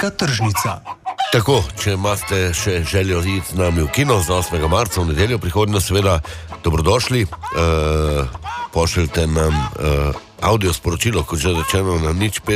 Rajska tržnica. Tako, če imate še željo iti z nami v kino za 8. marca v nedeljo prihodnjo, seveda dobrodošli. Pošljite nam audio sporočilo, kot že rečeno, na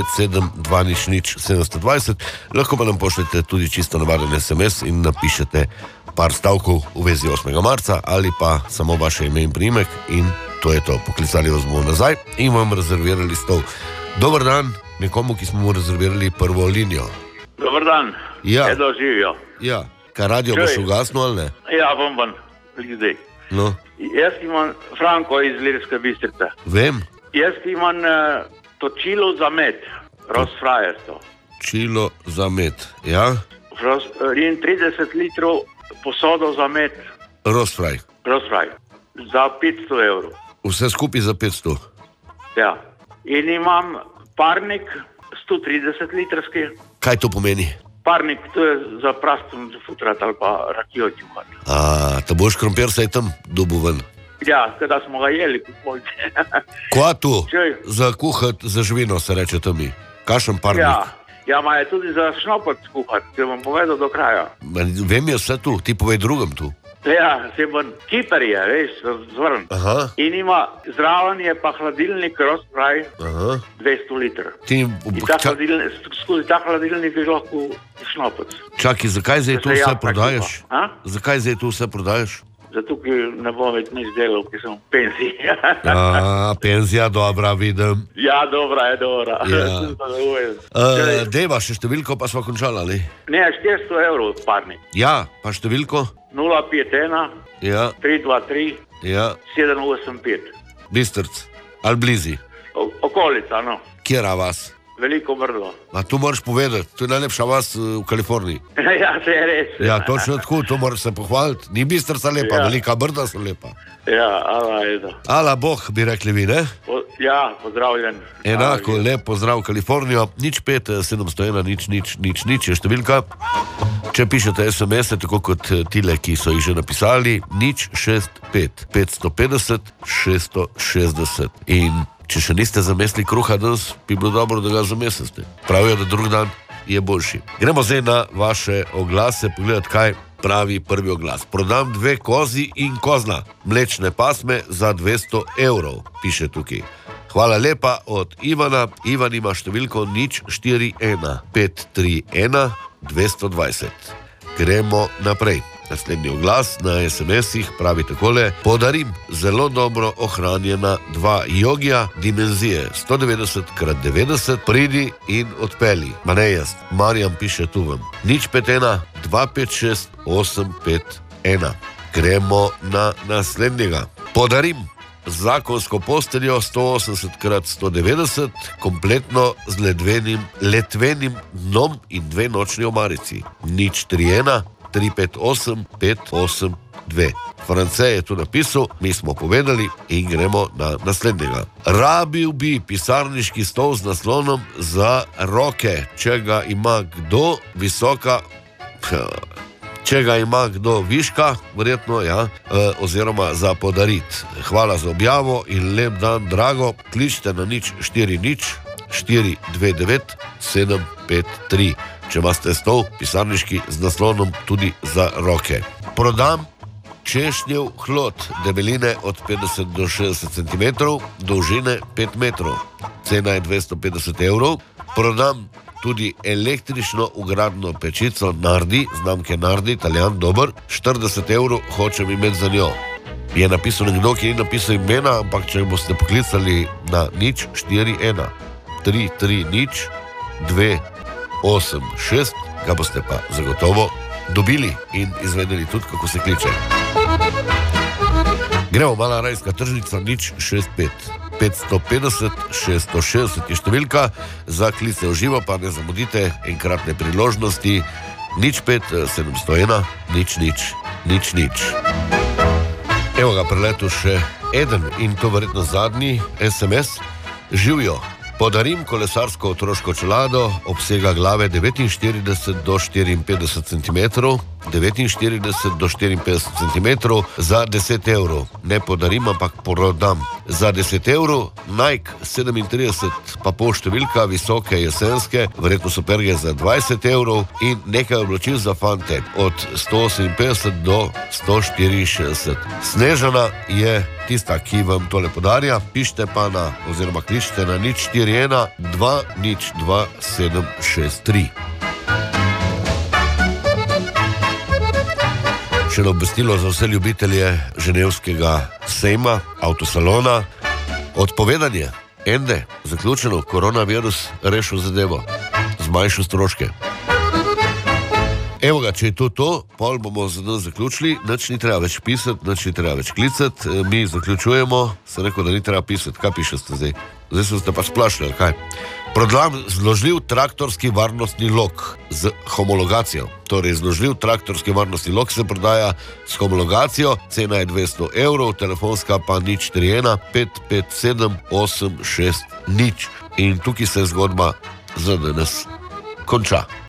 0572000720. Lahko pa nam pošljete tudi čisto navaden SMS in napišete par stavkov v vezi 8. marca ali pa samo vaše ime in priimek in to je to. Poklicali vas bomo nazaj in vam rezervirali stol. Dober dan nekomu, ki smo mu rezervirali prvo linijo. Dobar dan, Ja. Edo živijo. Ja, kaj radio boš ugasnil ali ne? Ja, bom zdaj. No, Jaz imam Franko iz Ilirske Bistrice. vem, Jaz imam točilo za med, Rosfrajerstvo. čilo za med, ja, In 30 litrov posodo za med, Rosfraj, Rosfraj, za 500 evrov. vse skupaj za 500. Ja. In imam parnik, 130 litrski. Kaj to pomeni? Parnik, to je za prastom futrat ali pa rakijo čuhati. Ta boš krompir saj tam dobil ven. Ja, kada smo ga jeli, kupojte. Kva tu? Čuj. Za kuhati, za živino se reče tam mi. Kašen parnik. Ja, ma je tudi za šnopac kuhati, če bom povedal do kraja. Vem je vse tu, ti povej drugem tu. Ja, se bom, kiper je, veš, zvrn. Aha, In ima, zraven je pa hladilnik Rosfraj, aha. 200 litrov. Ti, In ta skozi ta hladilnik je lahko šnopac. čakaj, zakaj zdaj tu Da se vse jabolka prodajaš? kuha. A? Zakaj zdaj tu vse prodajaš? Zato, ker ne bom več nič delal, ker sem v penziji. Penzija dobra, vidim. Ja, dobra je, dobra. Ja. Sem zadovoljen. Deva, še številko pa smo končali, ali? Ne, 400 evrov parnik. Ja, pa številko? 051 Ja, 323 ja, 785. Bistrc. Ali blizi. Okolica, no. Kjera vas? Veliko brdo. Ma tu moraš povedati, to je najlepša vas v Kaliforniji. Ja, se je res. Ja, točno tako, to moraš se pohvaliti. Ni Bistrca lepa, Ja. velika brda so lepa. Ja, ala je to. Ala boh, bi rekli vi, ne? Ja, pozdravljen. Enako, lep pozdrav v Kalifornijo. 05-701-000 je številka. Če pišete SMS-e, tako kot tile, ki so jih že napisali, 065-550-660. In če še niste zamesli kruha danes, bi bilo dobro, da ga zamesite. Pravijo, da drug dan je boljši. Gremo zdaj na vaše oglase, pogledati, kaj pravi prvi oglas. Prodam 2 kozi in kozla, mlečne pasme za 200 evrov, piše tukaj. Hvala lepa od Ivana. Ivan ima številko 041 531 220. Gremo naprej. Naslednji oglas na SMS-ih pravi takole: podarim zelo dobro ohranjena 2 jogija dimenzije 190x90, pridi in odpeli. Ma ne jaz, Marjan piše tu vam. 051 256 851. Gremo na naslednjega. Podarim zakonsko posteljo 180x190, kompletno z letvenim dnom in 2 nočni omarici. 031 358 582. France je tu napisal, mi smo povedali in gremo na naslednjega. Rabil bi pisarniški stol z naslonom za roke, če ga ima kdo visoka... Če ga ima kdo viška, verjetno, ja, oziroma za podariti. Hvala za objavo in lep dan, drago. Kličite na 040 429 753. Če imate stol pisarniški z naslonom tudi za roke. Prodam češnjev hlod, debeline od 50 do 60 cm, dolžine 5 metrov. Cena je 250 evrov. Prodam tudi električno ugradno pečico Nardi, znamke Nardi, Italijan, dober, 40 evrov hočem imeti za njo. Je napisal nekdo, ki ni napisal imena, ampak če boste poklicali na 041 330 286, ga boste pa zagotovo dobili in izvedeli tudi, kako se kliče. Gremo, Mala rajska tržnica, 065 550 660 je številka, za klice v živo pa ne zamudite enkratne priložnosti. 05 701 000. Evo ga, preletu še eden in to verjetno zadnji SMS. Živijo. Podarim kolesarsko otroško čelado, obsega glave 49 do 54 cm, 49 do 54 cm za 10 evrov. Ne podarim, ampak prodam. za 10 evrov, Nike 37 pa pol številka, visoke jesenske, verjetno superge za 20 evrov in nekaj oblačil za fante od 158 do 164. Snežana je tista, ki vam tole podarja, pišite pa na, oziroma kličite na 041 202 763. Še eno obvestilo za vse ljubitelje ženevskega sejma, avtosalona. Odpovedanje, ende, zaključeno, koronavirus rešil zadevo, zmanjšal stroške. Evo ga, če je to, pol bomo za nas zaključili, nič ni treba več pisati, nič ni treba več klicati, mi zaključujemo, sem rekel, da ni treba pisati, kaj pišete zdaj? Zdaj so ste pa splašli, kaj? Prodam zložljiv traktorski varnostni lok z homologacijo. Torej, zložljiv traktorski varnostni lok se prodaja s homologacijo, cena je 200 evrov, telefonska pa 041 557 860. In tukaj se zgodba za danes konča.